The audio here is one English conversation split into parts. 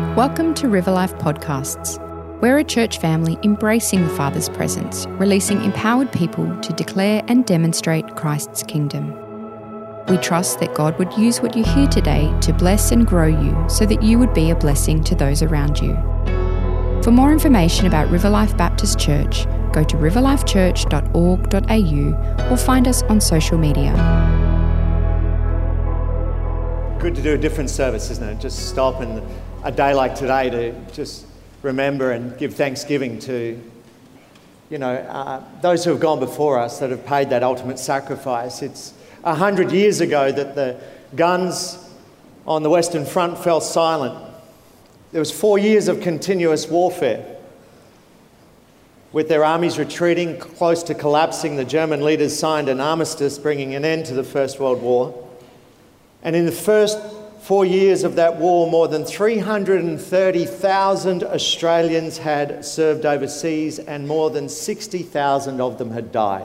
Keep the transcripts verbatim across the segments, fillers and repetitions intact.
Welcome to River Life Podcasts. We're a church family embracing the Father's presence, releasing empowered people to declare and demonstrate Christ's kingdom. We trust that God would use what you hear today to bless and grow you so that you would be a blessing to those around you. For more information about River Life Baptist Church, go to river life church dot org dot a u or find us on social media. Good to do a different service, isn't it? Just stop and a day like today to just remember and give thanksgiving to, you know, uh, those who have gone before us that have paid that ultimate sacrifice. It's a hundred years ago that the guns on the Western Front fell silent. There was four years of continuous warfare. With their armies retreating, close to collapsing, the German leaders signed an armistice, bringing an end to the First World War. And in the first four years of that war, more than three hundred thirty thousand Australians had served overseas and more than sixty thousand of them had died.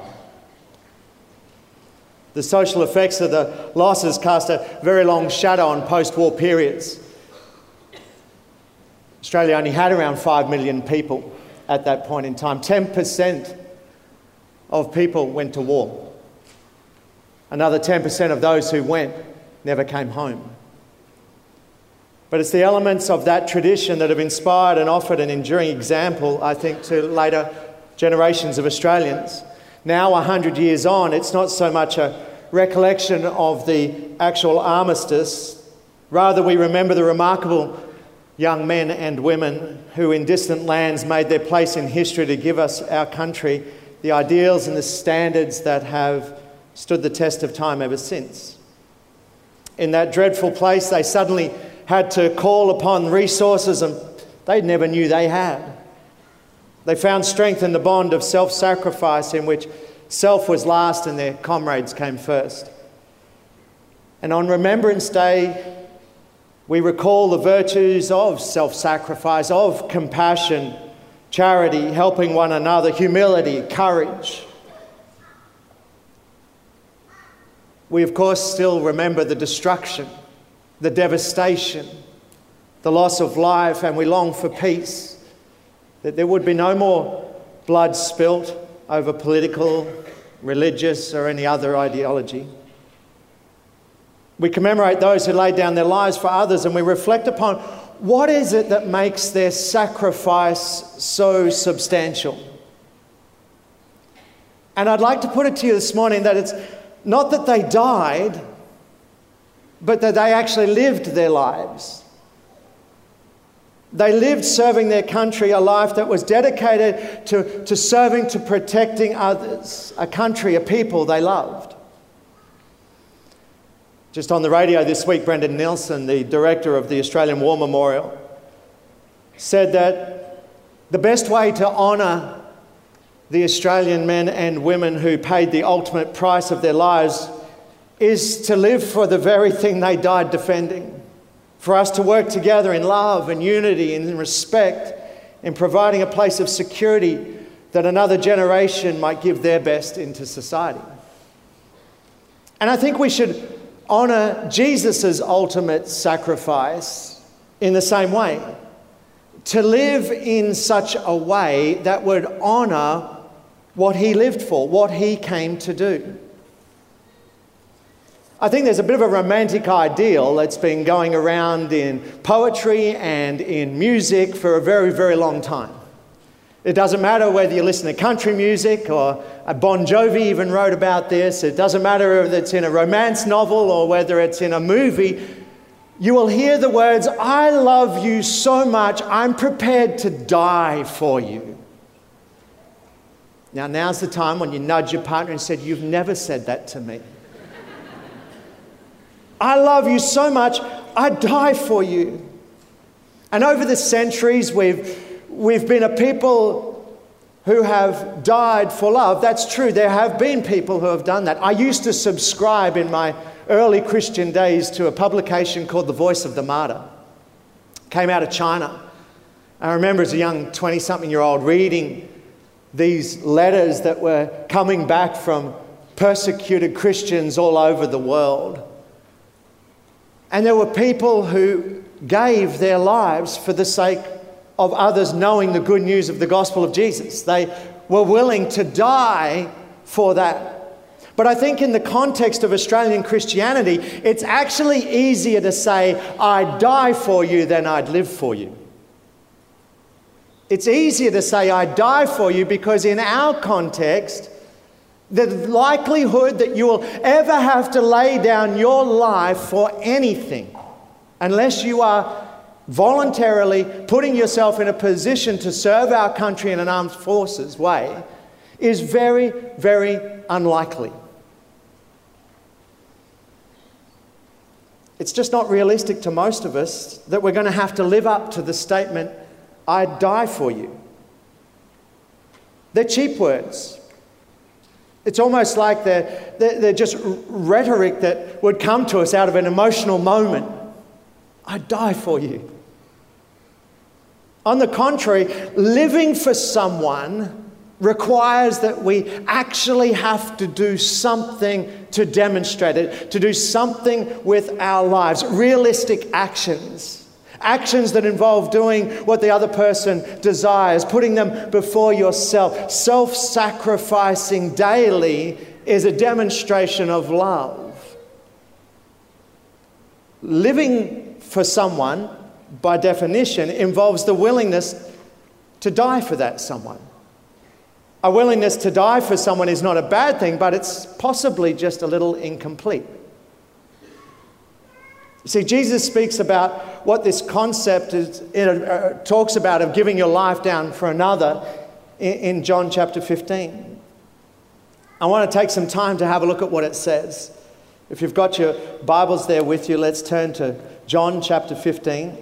The social effects of the losses cast a very long shadow on post-war periods. Australia only had around five million people at that point in time. ten percent of people went to war. Another ten percent of those who went never came home. But it's the elements of that tradition that have inspired and offered an enduring example, I think, to later generations of Australians. Now, a hundred years on, it's not so much a recollection of the actual armistice. Rather, we remember the remarkable young men and women who in distant lands made their place in history to give us our country, the ideals and the standards that have stood the test of time ever since. In that dreadful place, they suddenly had to call upon resources and they never knew they had. They found strength in the bond of self-sacrifice in which self was last and their comrades came first. And on Remembrance Day, we recall the virtues of self-sacrifice, of compassion, charity, helping one another, humility, courage. We, of course, still remember the destruction, the devastation, the loss of life, and we long for peace, that there would be no more blood spilt over political, religious, or any other ideology. We commemorate those who laid down their lives for others, and we reflect upon what is it that makes their sacrifice so substantial. And I'd like to put it to you this morning that it's not that they died, but that they actually lived their lives. They lived serving their country a life that was dedicated to, to serving, to protecting others, a country, a people they loved. Just on the radio this week, Brendan Nielsen, the director of the Australian War Memorial, said that the best way to honour the Australian men and women who paid the ultimate price of their lives is to live for the very thing they died defending. For us to work together in love and unity and in respect, in providing a place of security that another generation might give their best into society. And I think we should honour Jesus' ultimate sacrifice in the same way. To live in such a way that would honour what he lived for, what he came to do. I think there's a bit of a romantic ideal that's been going around in poetry and in music for a very, very long time. It doesn't matter whether you listen to country music or a Bon Jovi even wrote about this. It doesn't matter whether it's in a romance novel or whether it's in a movie. You will hear the words, "I love you so much, I'm prepared to die for you." Now, now's the time when you nudge your partner and said, "You've never said that to me." I love you so much, I'd die for you. And over the centuries, we've, we've been a people who have died for love. That's true. There have been people who have done that. I used to subscribe in my early Christian days to a publication called The Voice of the Martyr. It came out of China. I remember as a young twenty-something-year-old reading these letters that were coming back from persecuted Christians all over the world. And there were people who gave their lives for the sake of others knowing the good news of the gospel of Jesus. They were willing to die for that. But I think in the context of Australian Christianity, it's actually easier to say, I'd die for you than I'd live for you. It's easier to say, I'd die for you, because in our context, the likelihood that you will ever have to lay down your life for anything, unless you are voluntarily putting yourself in a position to serve our country in an armed forces way, is very, very unlikely. It's just not realistic to most of us that we're going to have to live up to the statement, I'd die for you. They're cheap words. It's almost like they're, they're just rhetoric that would come to us out of an emotional moment. I'd die for you. On the contrary, living for someone requires that we actually have to do something to demonstrate it, to do something with our lives. Realistic actions. Actions that involve doing what the other person desires, putting them before yourself. Self-sacrificing daily is a demonstration of love. Living for someone, by definition, involves the willingness to die for that someone. A willingness to die for someone is not a bad thing, but it's possibly just a little incomplete. You see, Jesus speaks about what this concept is, it uh, talks about of giving your life down for another in, in John chapter fifteen. I want to take some time to have a look at what it says. If you've got your Bibles there with you, let's turn to John chapter fifteen.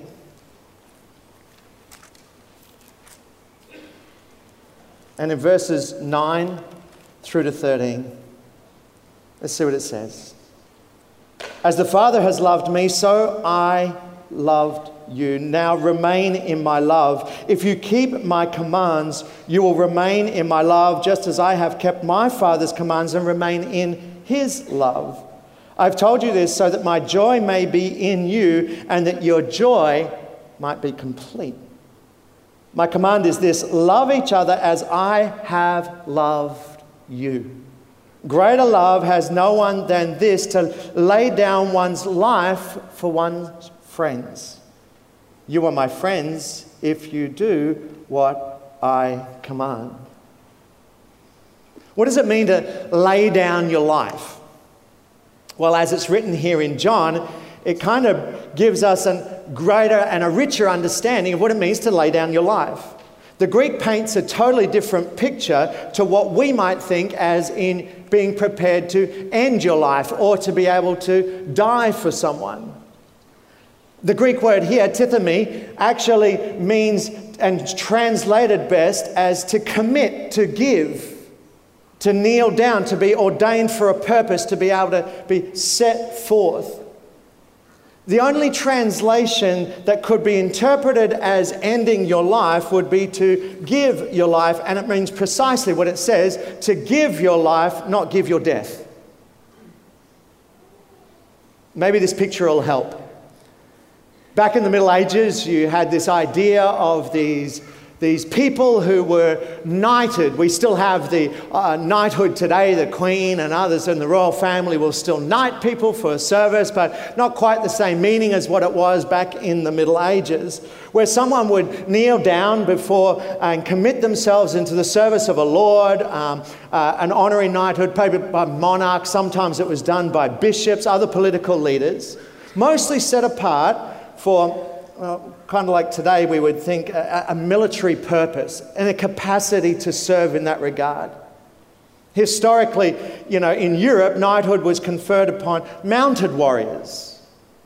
And in verses nine through to thirteen, let's see what it says. As the Father has loved me, so I loved you. Now remain in my love. If you keep my commands, you will remain in my love, just as I have kept my Father's commands and remain in his love. I've told you this so that my joy may be in you and that your joy might be complete. My command is this: love each other as I have loved you. Greater love has no one than this, to lay down one's life for one's friends. You are my friends if you do what I command. What does it mean to lay down your life? Well, as it's written here in John, it kind of gives us a greater and a richer understanding of what it means to lay down your life. The Greek paints a totally different picture to what we might think as in being prepared to end your life or to be able to die for someone. The Greek word here, tithemi, actually means, and translated best as to commit, to give, to kneel down, to be ordained for a purpose, to be able to be set forth. The only translation that could be interpreted as ending your life would be to give your life, and it means precisely what it says, to give your life, not give your death. Maybe this picture will help. Back in the Middle Ages, you had this idea of these These people who were knighted. We still have the uh, knighthood today. The Queen and others in the royal family will still knight people for a service, but not quite the same meaning as what it was back in the Middle Ages, where someone would kneel down before and commit themselves into the service of a lord, um, uh, an honorary knighthood, maybe by monarchs. Sometimes it was done by bishops, other political leaders, mostly set apart for, well, kind of like today we would think, a, a military purpose and a capacity to serve in that regard. Historically, you know, in Europe, knighthood was conferred upon mounted warriors.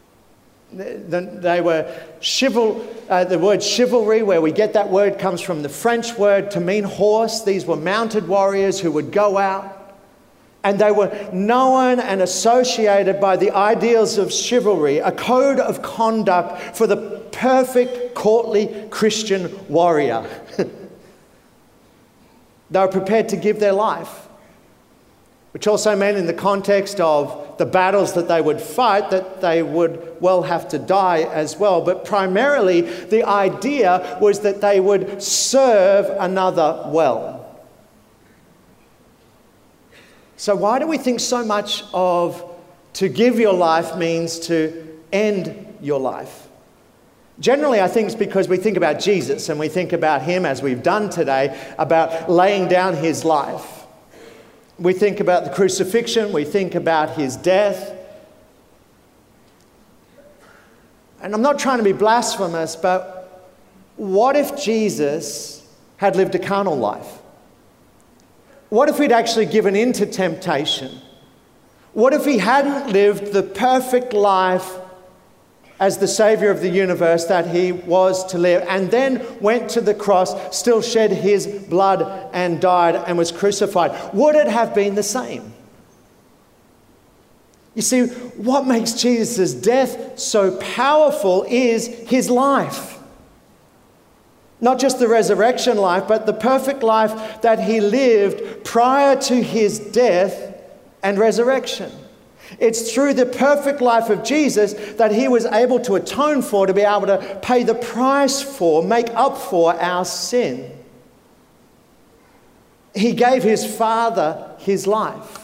They were chival, uh, the word chivalry, where we get that word, comes from the French word to mean horse. These were mounted warriors who would go out, and they were known and associated by the ideals of chivalry, a code of conduct for the perfect courtly Christian warrior. They were prepared to give their life. which also meant in the context of the battles that they would fight that they would well have to die as well. But primarily the idea was that they would serve another well. So why do we think so much of to give your life means to end your life? Generally, I think it's because we think about Jesus and we think about him, as we've done today, about laying down his life. We think about the crucifixion, we think about his death. And I'm not trying to be blasphemous, but what if Jesus had lived a carnal life? What if he'd actually given in to temptation? What if he hadn't lived the perfect life as the Saviour of the universe that he was to live, and then went to the cross, still shed his blood and died and was crucified? Would it have been the same? You see, what makes Jesus' death so powerful is his life. Not just the resurrection life, but the perfect life that he lived prior to his death and resurrection. It's through the perfect life of Jesus that he was able to atone for, to be able to pay the price for, make up for our sin. He gave his Father his life.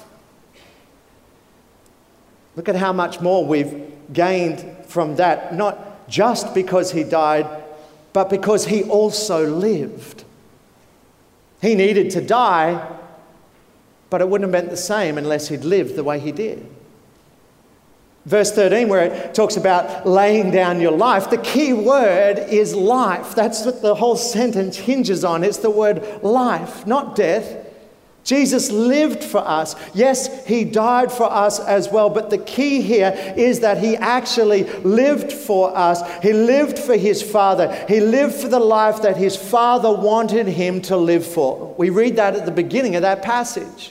Look at how much more we've gained from that, not just because he died, but because he also lived. He needed to die, but it wouldn't have been the same unless he'd lived the way he did. Verse thirteen, where it talks about laying down your life, the key word is life. That's what the whole sentence hinges on. It's the word life, not death. Jesus lived for us. Yes, he died for us as well, but the key here is that he actually lived for us. He lived for his Father. He lived for the life that his Father wanted him to live for. We read that at the beginning of that passage.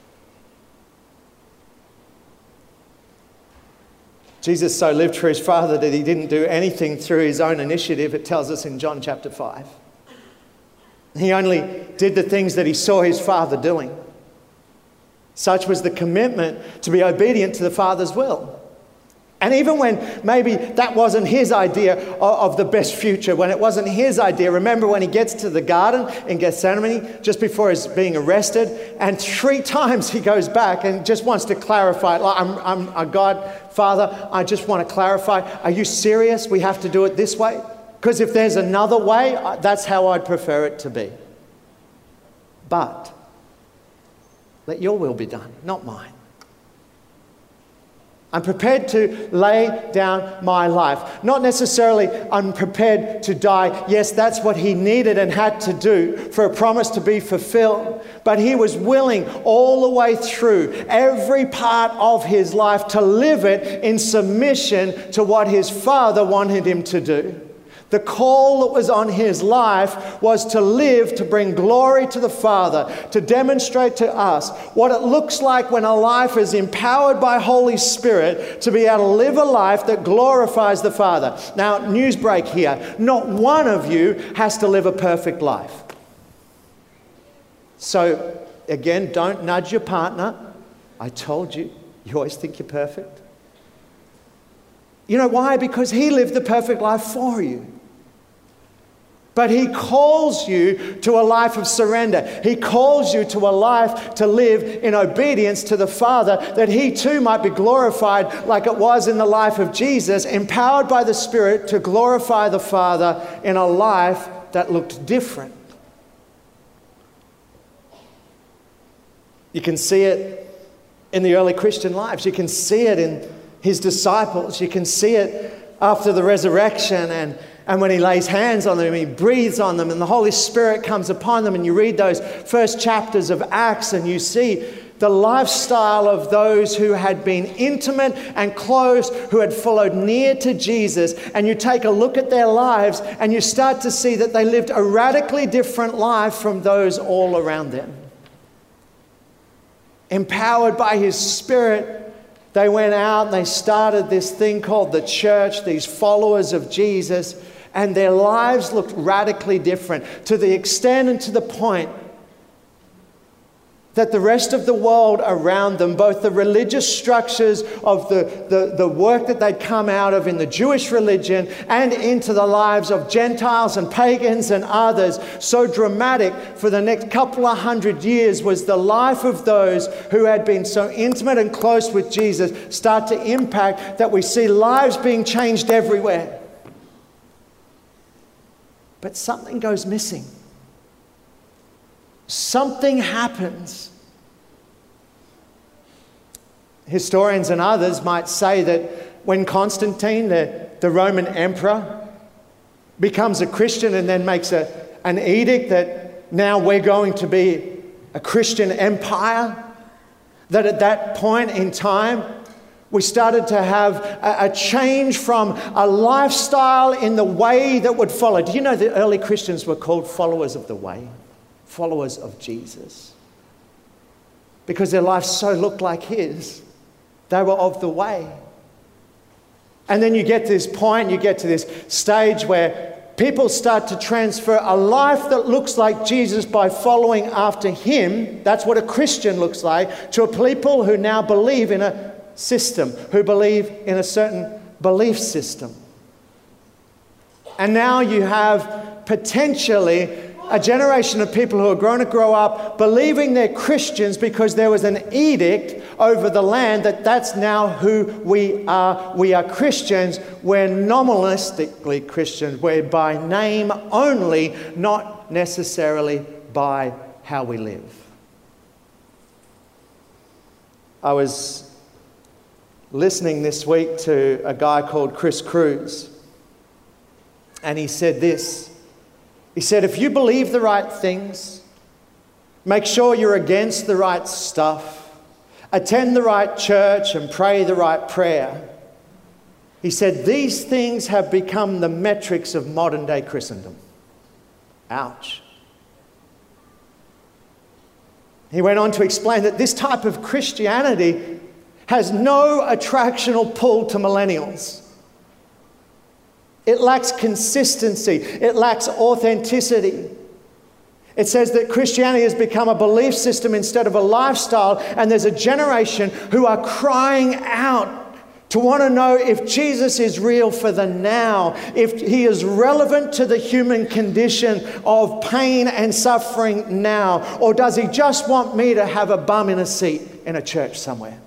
Jesus so lived for his Father that he didn't do anything through his own initiative, it tells us in John chapter five. He only did the things that he saw his Father doing. Such was the commitment to be obedient to the Father's will. And even when maybe that wasn't his idea of the best future, when it wasn't his idea, remember when he gets to the garden in Gethsemane just before he's being arrested, and three times he goes back and just wants to clarify. Like, I'm, I'm a God, Father, I just want to clarify. Are you serious? We have to do it this way? Because if there's another way, that's how I'd prefer it to be. But let your will be done, not mine. I'm prepared to lay down my life. Not necessarily I'm prepared to die. Yes, that's what he needed and had to do for a promise to be fulfilled. But he was willing all the way through every part of his life to live it in submission to what his Father wanted him to do. The call that was on his life was to live to bring glory to the Father, to demonstrate to us what it looks like when a life is empowered by Holy Spirit to be able to live a life that glorifies the Father. Now, news break here. Not one of you has to live a perfect life. So, again, don't nudge your partner. I told you, you always think you're perfect. You know why? Because he lived the perfect life for you. But he calls you to a life of surrender. He calls you to a life to live in obedience to the Father, that he too might be glorified like it was in the life of Jesus, empowered by the Spirit to glorify the Father in a life that looked different. You can see it in the early Christian lives. You can see it in his disciples. You can see it after the resurrection, and And when he lays hands on them, he breathes on them, and the Holy Spirit comes upon them. And you read those first chapters of Acts, and you see the lifestyle of those who had been intimate and close, who had followed near to Jesus. And you take a look at their lives, and you start to see that they lived a radically different life from those all around them. Empowered by his Spirit, they went out and they started this thing called the church, these followers of Jesus. And their lives looked radically different, to the extent and to the point that the rest of the world around them, both the religious structures of the, the, the work that they'd come out of in the Jewish religion and into the lives of Gentiles and pagans and others, so dramatic for the next couple of hundred years was the life of those who had been so intimate and close with Jesus start to impact that we see lives being changed everywhere. But something goes missing. Something happens. Historians and others might say that when Constantine, the, the Roman emperor, becomes a Christian and then makes a, an edict that now we're going to be a Christian empire, that at that point in time, we started to have a, a change from a lifestyle in the way that would follow. Do you know the early Christians were called followers of the way? Followers of Jesus. Because their life so looked like his. They were of the way. And then you get to this point, you get to this stage where people start to transfer a life that looks like Jesus by following after him. That's what a Christian looks like, to a people who now believe in a system, who believe in a certain belief system. And now you have potentially a generation of people who are going to grow up believing they're Christians because there was an edict over the land that that's now who we are. We are Christians. We're nominalistically Christians. We're by name only, not necessarily by how we live. I was listening this week to a guy called Chris Cruz, and he said this. He said, if you believe the right things, make sure you're against the right stuff, attend the right church and pray the right prayer. He said, these things have become the metrics of modern day Christendom. Ouch. He went on to explain that this type of Christianity has no attractional pull to millennials. It lacks consistency. It lacks authenticity. It says that Christianity has become a belief system instead of a lifestyle, and there's a generation who are crying out to want to know if Jesus is real for the now, if he is relevant to the human condition of pain and suffering now, or does he just want me to have a bum in a seat in a church somewhere?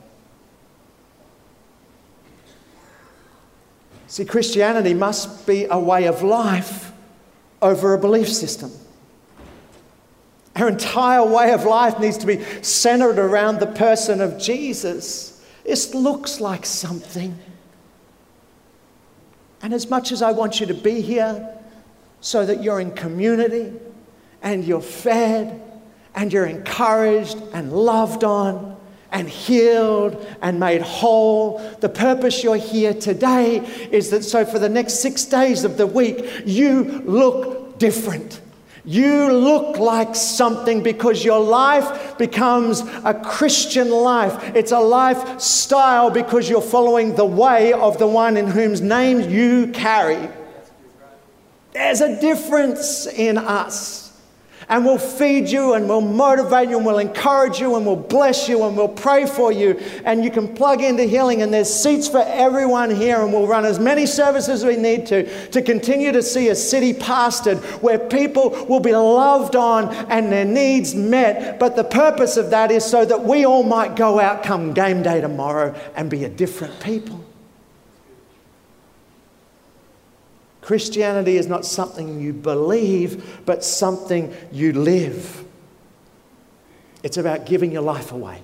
See, Christianity must be a way of life over a belief system. Our entire way of life needs to be centered around the person of Jesus. This looks like something. And as much as I want you to be here so that you're in community and you're fed and you're encouraged and loved on and healed and made whole. The purpose you're here today is that so for the next six days of the week, you look different. You look like something because your life becomes a Christian life. It's a lifestyle because you're following the way of the one in whose name you carry. There's a difference in us. And we'll feed you and we'll motivate you and we'll encourage you and we'll bless you and we'll pray for you. And you can plug into healing, and there's seats for everyone here, and we'll run as many services as we need to to continue to see a city pastored where people will be loved on and their needs met. But the purpose of that is so that we all might go out come game day tomorrow and be a different people. Christianity is not something you believe, but something you live. It's about giving your life away.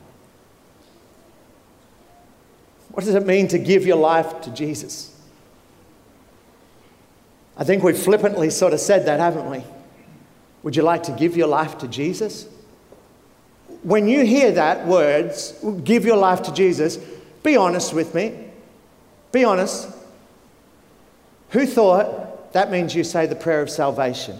What does it mean to give your life to Jesus? I think we've flippantly sort of said that, haven't we? Would you like to give your life to Jesus? When you hear that words, give your life to Jesus, be honest with me. Be honest. Who thought that means you say the prayer of salvation?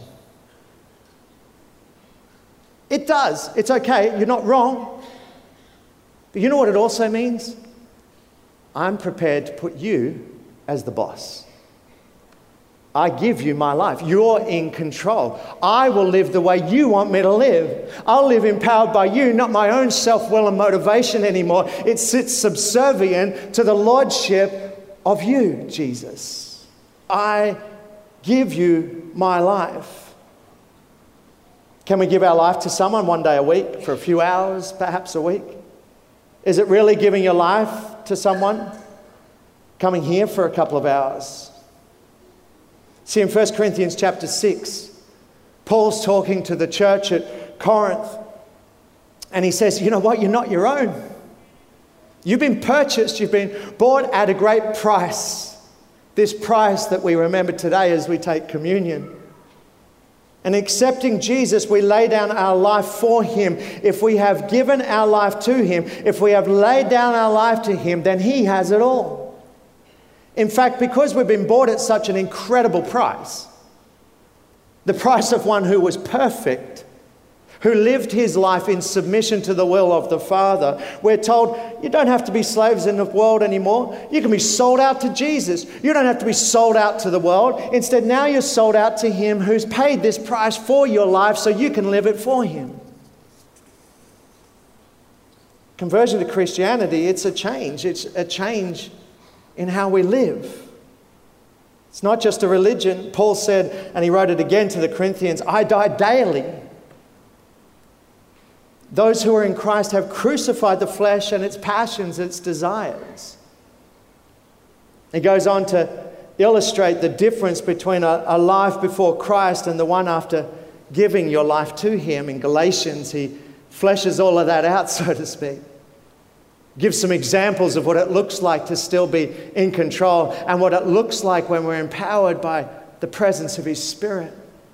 It does. It's okay. You're not wrong. But you know what it also means? I'm prepared to put you as the boss. I give you my life. You're in control. I will live the way you want me to live. I'll live empowered by you, not my own self-will and motivation anymore. It sits subservient to the lordship of you, Jesus. I give you my life. Can we give our life to someone one day a week, for a few hours, perhaps a week? Is it really giving your life to someone? Coming here for a couple of hours. See, in First Corinthians chapter six, Paul's talking to the church at Corinth, and he says, you know what, you're not your own. You've been purchased, you've been bought at a great price. This price that we remember today as we take communion. And accepting Jesus, we lay down our life for him. If we have given our life to him, if we have laid down our life to him, then he has it all. In fact, because we've been bought at such an incredible price, the price of one who was perfect, who lived his life in submission to the will of the Father, we're told you don't have to be slaves in the world anymore. You can be sold out to Jesus. You don't have to be sold out to the world. Instead, now you're sold out to him who's paid this price for your life so you can live it for him. Conversion to Christianity, it's a change. It's a change in how we live. It's not just a religion. Paul said, and he wrote it again to the Corinthians, I die daily. Those who are in Christ have crucified the flesh and its passions, its desires. He goes on to illustrate the difference between a, a life before Christ and the one after giving your life to him. In Galatians, he fleshes all of that out, so to speak. Gives some examples of what it looks like to still be in control and what it looks like when we're empowered by the presence of his Spirit.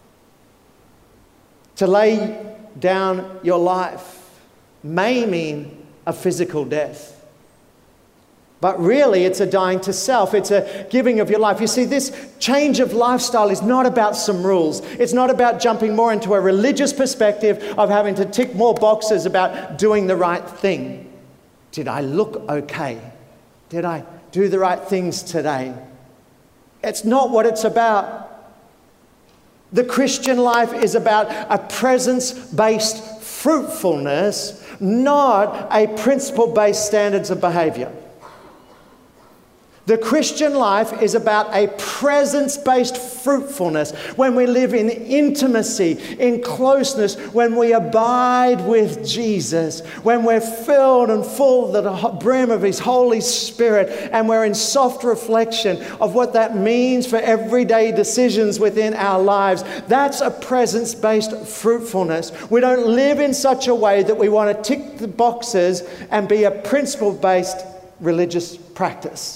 To lay down your life may mean a physical death. But really, it's a dying to self. It's a giving of your life. You see, this change of lifestyle is not about some rules. It's not about jumping more into a religious perspective of having to tick more boxes about doing the right thing. Did I look okay? Did I do the right things today? It's not what it's about. The Christian life is about a presence-based fruitfulness, not a principle-based standards of behavior. The Christian life is about a presence-based fruitfulness when we live in intimacy, in closeness, when we abide with Jesus, when we're filled and full to the brim of his Holy Spirit, and we're in soft reflection of what that means for everyday decisions within our lives. That's a presence-based fruitfulness. We don't live in such a way that we want to tick the boxes and be a principle-based religious practice.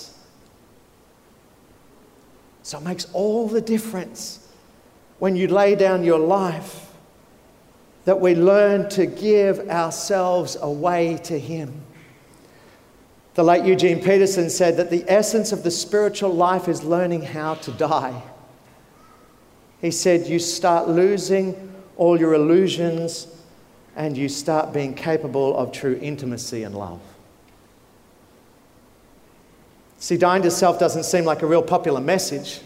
So it makes all the difference when you lay down your life that we learn to give ourselves away to him. The late Eugene Peterson said that the essence of the spiritual life is learning how to die. He said you start losing all your illusions and you start being capable of true intimacy and love. See, dying to self doesn't seem like a real popular message.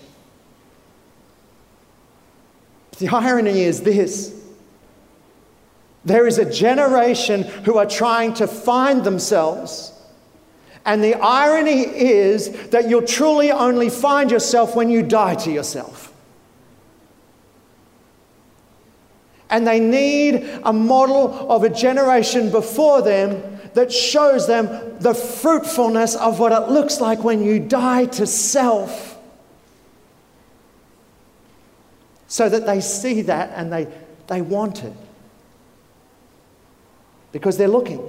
The irony is this. There is a generation who are trying to find themselves. And the irony is that you'll truly only find yourself when you die to yourself. And they need a model of a generation before them that shows them the fruitfulness of what it looks like when you die to self. So that they see that and they, they want it. Because they're looking.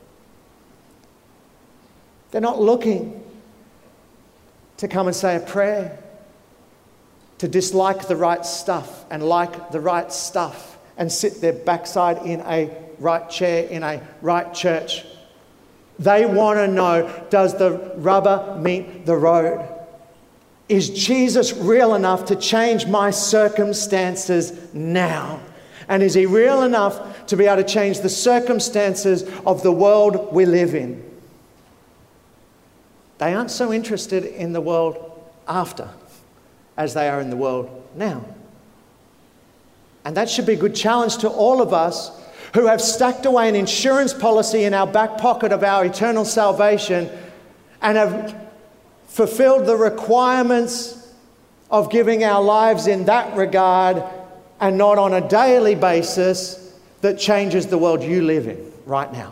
They're not looking to come and say a prayer, to dislike the right stuff and like the right stuff and sit their backside in a right chair in a right church. They want to know, does the rubber meet the road? Is Jesus real enough to change my circumstances now? And is he real enough to be able to change the circumstances of the world we live in? They aren't so interested in the world after. as they are in the world now. And that should be a good challenge to all of us who have stacked away an insurance policy in our back pocket of our eternal salvation and have fulfilled the requirements of giving our lives in that regard and not on a daily basis that changes the world you live in right now.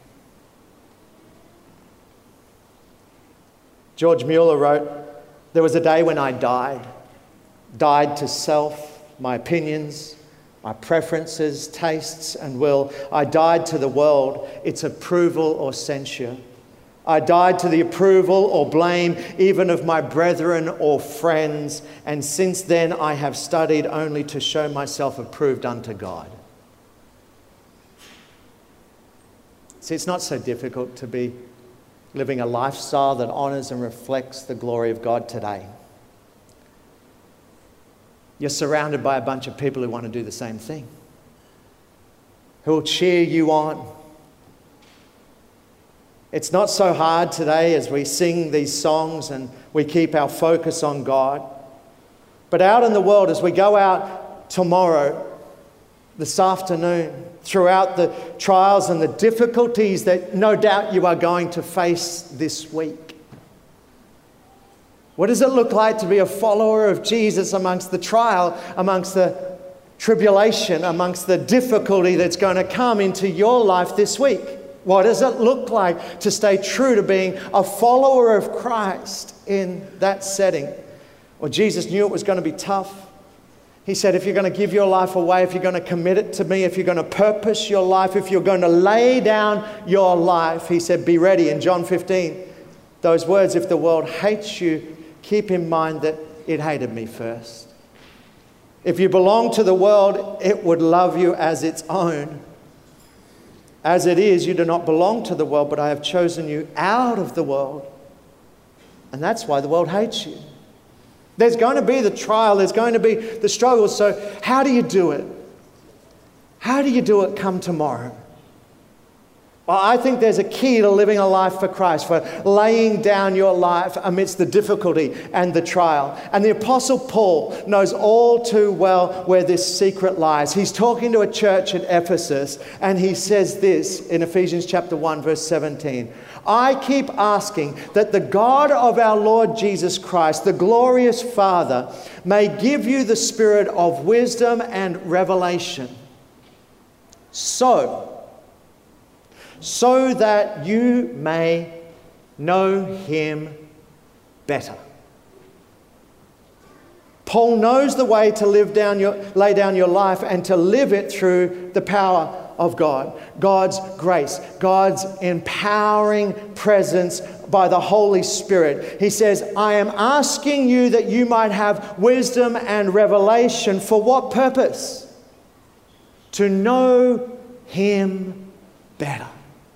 George Mueller wrote, "There was a day when I died, died to self, my opinions, my preferences, tastes and will. I died to the world, its approval or censure. I died to the approval or blame even of my brethren or friends, and since then I have studied only to show myself approved unto God." See, it's not so difficult to be living a lifestyle that honours and reflects the glory of God today. You're surrounded by a bunch of people who want to do the same thing, who will cheer you on. It's not so hard today as we sing these songs and we keep our focus on God. But out in the world, as we go out tomorrow, this afternoon, throughout the trials and the difficulties that no doubt you are going to face this week, what does it look like to be a follower of Jesus amongst the trial, amongst the tribulation, amongst the difficulty that's going to come into your life this week? What does it look like to stay true to being a follower of Christ in that setting? Well, Jesus knew it was going to be tough. He said, if you're going to give your life away, if you're going to commit it to me, if you're going to purpose your life, if you're going to lay down your life, he said, be ready. In John fifteen, those words, if the world hates you, keep in mind that it hated me first. If you belong to the world, it would love you as its own. As it is, you do not belong to the world, but I have chosen you out of the world. And that's why the world hates you. There's going to be the trial, there's going to be the struggle. So how do you do it? How do you do it come tomorrow? Well, I think there's a key to living a life for Christ, for laying down your life amidst the difficulty and the trial. And the Apostle Paul knows all too well where this secret lies. He's talking to a church at Ephesus, and he says this in Ephesians chapter one, verse seventeen. I keep asking that the God of our Lord Jesus Christ, the glorious Father, may give you the spirit of wisdom and revelation. So, so that you may know him better. Paul knows the way to live down your, lay down your life and to live it through the power of God, God's grace, God's empowering presence by the Holy Spirit. He says, I am asking you that you might have wisdom and revelation. For what purpose? To know him better.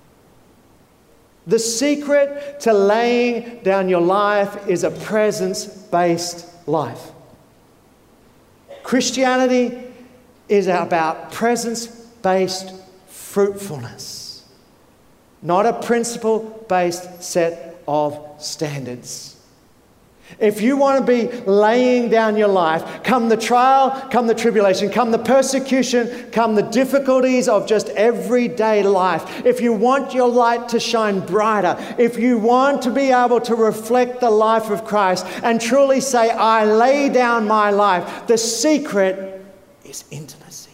The secret to laying down your life is a presence-based life. Christianity is about presence-based fruitfulness, not a principle-based set of standards. If you want to be laying down your life, come the trial, come the tribulation, come the persecution, come the difficulties of just everyday life, if you want your light to shine brighter, if you want to be able to reflect the life of Christ and truly say, I lay down my life, the secret is intimacy.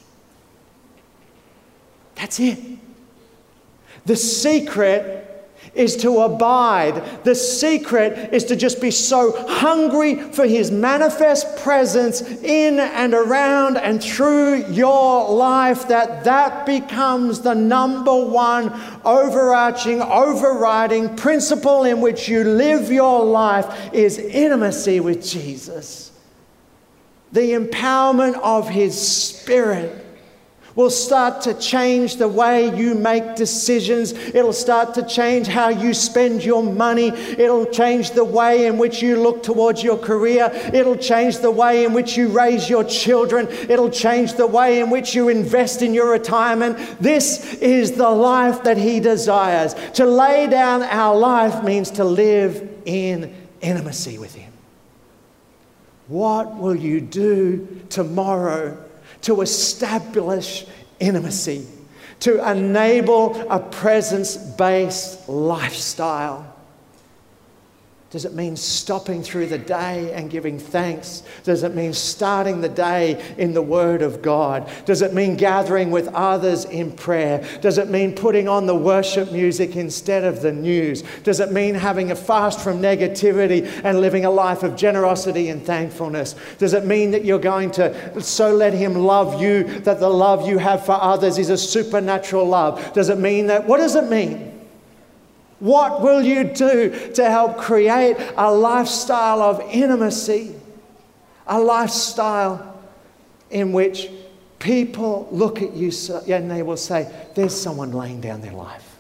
That's it. The secret is to abide. The secret is to just be so hungry for his manifest presence in and around and through your life that that becomes the number one overarching, overriding principle in which you live your life is intimacy with Jesus. The empowerment of his Spirit will start to change the way you make decisions. It'll start to change how you spend your money. It'll change the way in which you look towards your career. It'll change the way in which you raise your children. It'll change the way in which you invest in your retirement. This is the life that he desires. To lay down our life means to live in intimacy with him. What will you do tomorrow to establish intimacy, to enable a presence-based lifestyle? Does it mean stopping through the day and giving thanks? Does it mean starting the day in the Word of God? Does it mean gathering with others in prayer? Does it mean putting on the worship music instead of the news? Does it mean having a fast from negativity and living a life of generosity and thankfulness? Does it mean that you're going to so let Him love you that the love you have for others is a supernatural love? Does it mean that? What does it mean? What will you do to help create a lifestyle of intimacy? A lifestyle in which people look at you and they will say, there's someone laying down their life.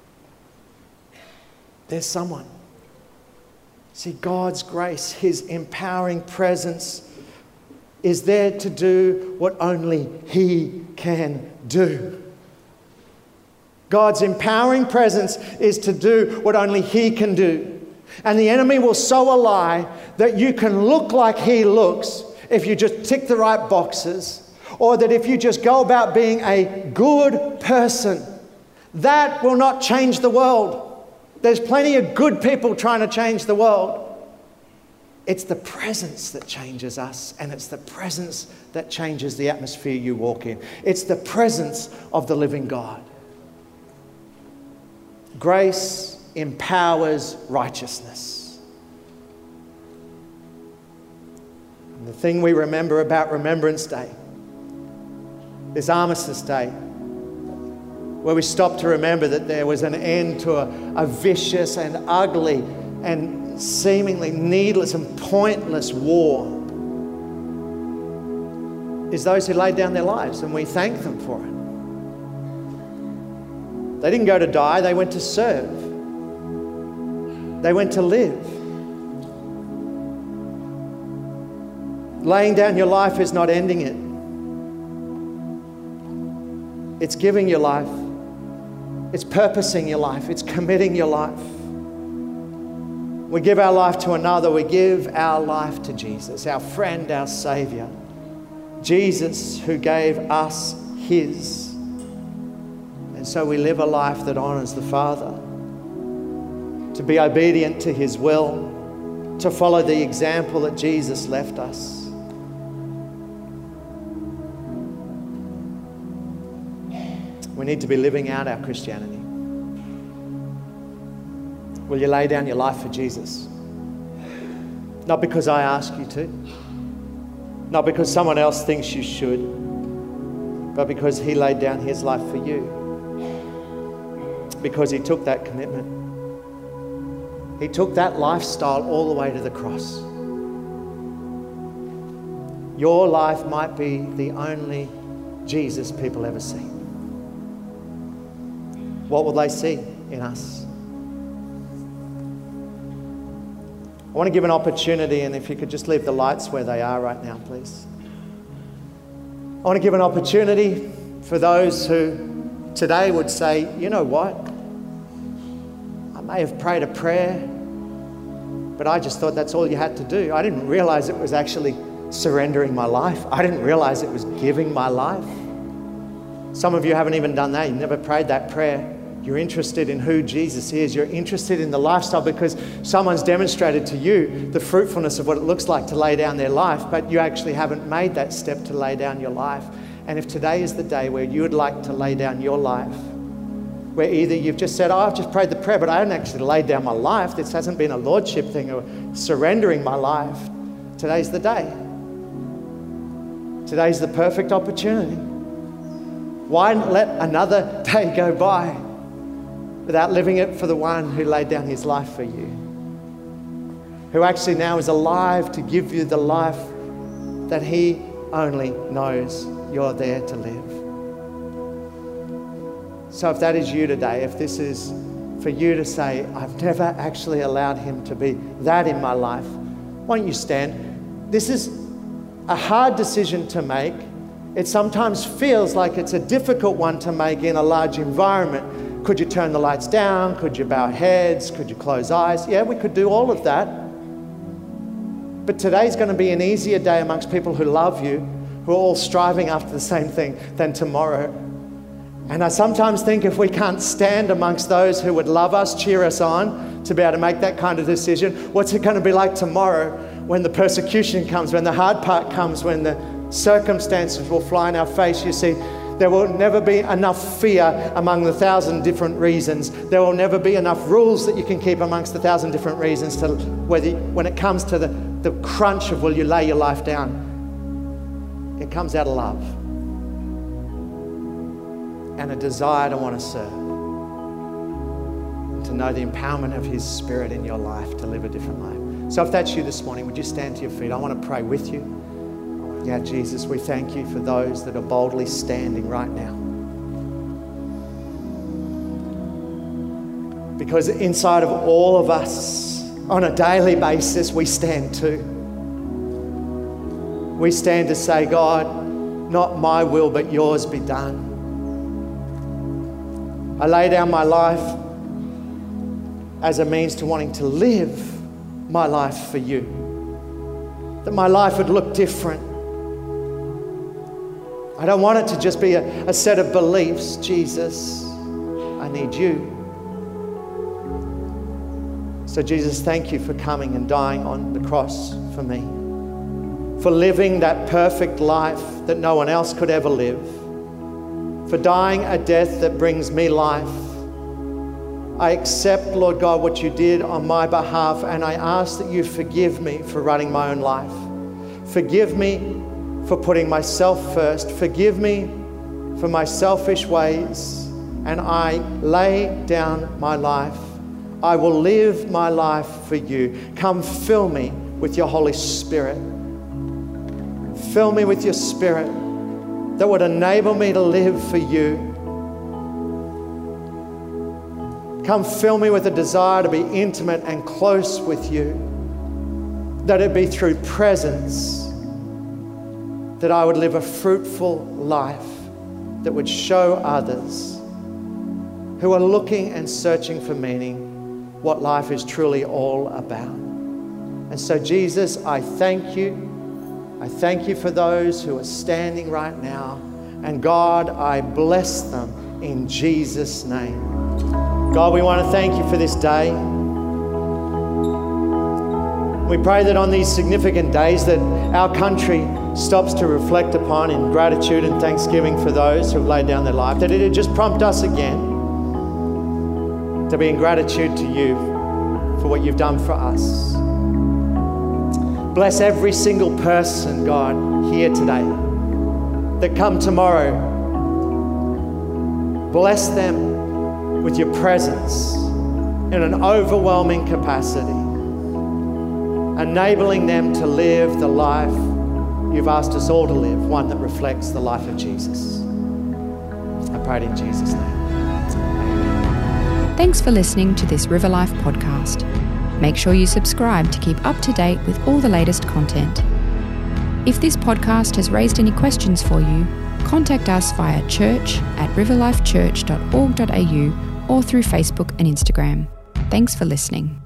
There's someone. See, God's grace, His empowering presence is there to do what only He can do. God's empowering presence is to do what only He can do. And the enemy will sow a lie that you can look like He looks if you just tick the right boxes, or that if you just go about being a good person. That will not change the world. There's plenty of good people trying to change the world. It's the presence that changes us, and it's the presence that changes the atmosphere you walk in. It's the presence of the living God. Grace empowers righteousness. And the thing we remember about Remembrance Day, this Armistice Day, where we stop to remember that there was an end to a, a vicious and ugly and seemingly needless and pointless war, is those who laid down their lives, and we thank them for it. They didn't go to die, they went to serve. They went to live. Laying down your life is not ending it. It's giving your life. It's purposing your life. It's committing your life. We give our life to another. We give our life to Jesus, our friend, our Saviour. Jesus, who gave us His. And so we live a life that honours the Father, to be obedient to His will, to follow the example that Jesus left us. We need to be living out our Christianity. Will you lay down your life for Jesus? Not because I ask you to, not because someone else thinks you should, but because He laid down His life for you. Because He took that commitment. He took that lifestyle all the way to the cross. Your life might be the only Jesus people ever see. What will they see in us? I want to give an opportunity, and if you could just leave the lights where they are right now, please. I want to give an opportunity for those who today would say, you know what? I may have prayed a prayer, but I just thought that's all you had to do. I didn't realize it was actually surrendering my life. I didn't realize it was giving my life. Some of you haven't even done that. You've never prayed that prayer. You're interested in who Jesus is. You're interested in the lifestyle because someone's demonstrated to you the fruitfulness of what it looks like to lay down their life, but you actually haven't made that step to lay down your life. And if today is the day where you would like to lay down your life, where either you've just said, oh, I've just prayed the prayer, but I haven't actually laid down my life. This hasn't been a lordship thing or surrendering my life. Today's the day. Today's the perfect opportunity. Why let another day go by without living it for the one who laid down his life for you, who actually now is alive to give you the life that he only knows you're there to live. So if that is you today, if this is for you to say, I've never actually allowed him to be that in my life, why don't you stand? This is a hard decision to make. It sometimes feels like it's a difficult one to make in a large environment. Could you turn the lights down? Could you bow heads? Could you close eyes? Yeah, we could do all of that. But today's going to be an easier day amongst people who love you, who are all striving after the same thing, than tomorrow. And I sometimes think if we can't stand amongst those who would love us, cheer us on, to be able to make that kind of decision, what's it going to be like tomorrow when the persecution comes, when the hard part comes, when the circumstances will fly in our face? You see, there will never be enough fear among the thousand different reasons. There will never be enough rules that you can keep amongst the thousand different reasons to whether, when it comes to the, the crunch of will you lay your life down. It comes out of love and a desire to want to serve, to know the empowerment of His Spirit in your life to live a different life. So if that's you this morning, would you stand to your feet? I want to pray with you. Yeah, Jesus, we thank you for those that are boldly standing right now. Because inside of all of us, on a daily basis, we stand too. We stand to say, God, not my will, but yours be done. I lay down my life as a means to wanting to live my life for you. That my life would look different. I don't want it to just be a, a set of beliefs. Jesus, I need you. So Jesus, thank you for coming and dying on the cross for me. For living that perfect life that no one else could ever live. For dying a death that brings me life. I accept, Lord God, what you did on my behalf, and I ask that you forgive me for running my own life. Forgive me for putting myself first. Forgive me for my selfish ways, and I lay down my life. I will live my life for you. Come fill me with your Holy Spirit. Fill me with your Spirit that would enable me to live for you. Come fill me with a desire to be intimate and close with you. That it be through presence that I would live a fruitful life that would show others who are looking and searching for meaning what life is truly all about. And so Jesus, I thank you. I thank you for those who are standing right now. And God, I bless them in Jesus' name. God, we want to thank you for this day. We pray that on these significant days that our country stops to reflect upon in gratitude and thanksgiving for those who have laid down their life, that it would just prompt us again to be in gratitude to you for what you've done for us. Bless every single person, God, here today that come tomorrow. Bless them with your presence in an overwhelming capacity, enabling them to live the life you've asked us all to live, one that reflects the life of Jesus. I pray it in Jesus' name. Thanks for listening to this River Life podcast. Make sure you subscribe to keep up to date with all the latest content. If this podcast has raised any questions for you, contact us via church at riverlifechurch dot org dot a u or through Facebook and Instagram. Thanks for listening.